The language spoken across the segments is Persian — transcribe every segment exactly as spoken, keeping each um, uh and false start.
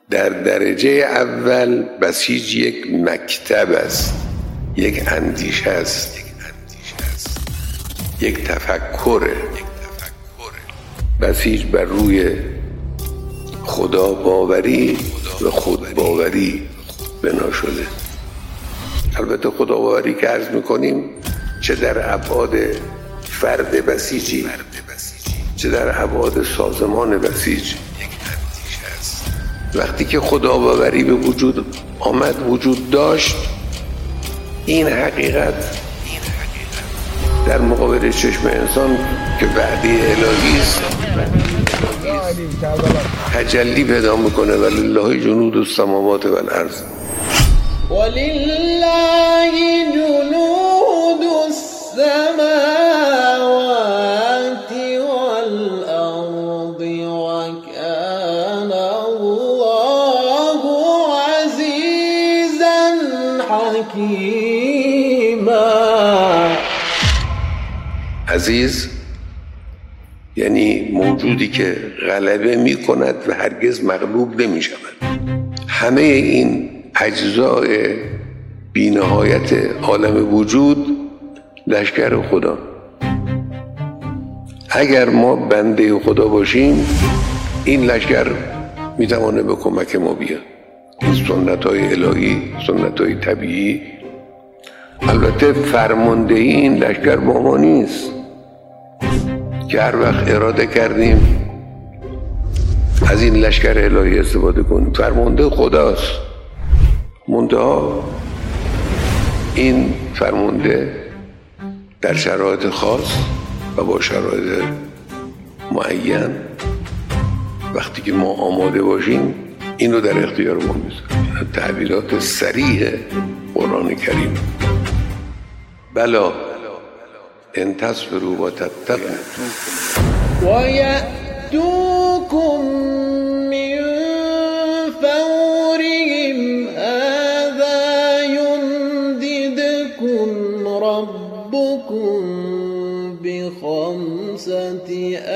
در درجه اول بسیج یک مکتب است، یک اندیشه است، یک تفکره. بسیج بر روی خدا باوری و خود باوری بنا شده. البته خدا باوری که عرض میکنیم چه در ابعاد فرد بسیجی چه در ابعاد سازمان بسیج. وقتی که خدا باوری به وجود آمد، وجود داشت، این حقیقت در مقابل چشم انسان که وعده الهی است تجلی پیدا میکنه. ولله جنود السماوات والارض. ولله جنود السماوات والارض وكان الله عزيزا حكيما. عزیز یعنی موجودی که غلبه می کند و هرگز مغلوب نمی شود. همه این اجزاء بی‌نهایت عالم وجود لشکر خدا. اگر ما بنده خدا باشیم این لشکر می توانه به کمک ما بیاد. این سنت های الهی، سنت های طبیعی. البته فرماندهی این لشکر با ما نیست که هر وقت اراده کردیم از این لشکر الهی استفاده کنیم. فرمانده خداست. منتها این فرمانده در شرایط خاص و با شرایط معین وقتی که ما آماده باشیم این رو در اختیار ما میذاریم. تعبیرات صریح قرآن کریم. بلا ان تصبروا و تتقوا و یأتوکم من فورهم هذا یمددکم ربکم بخمسة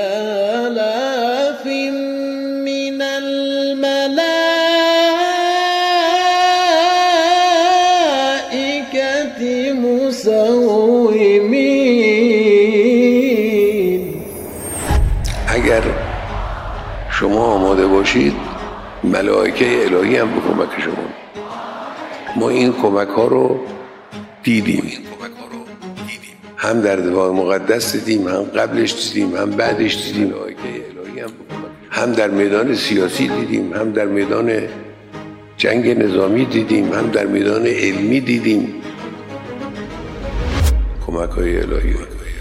آلاف من الملائكة مسومین. اگر شما آماده باشید ملائکه الهی هم به کمک شما. ما این کمک ها رو دیدیم، هم در دفاع مقدس دیدیم، هم قبلش دیدیم، هم بعدش دیدیم. هم در میدان سیاسی دیدیم، هم در میدان جنگ نظامی دیدیم، هم در میدان علمی دیدیم کمک های الهی.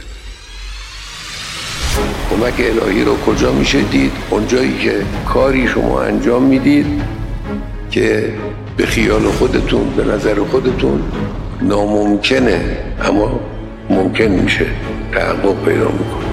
کمک الهی رو کجا میشه دید؟ اونجایی که کاری شما انجام میدید که به خیال خودتون، به نظر خودتون ناممکنه اما ممکن میشه، تحقق پیدا میکنه.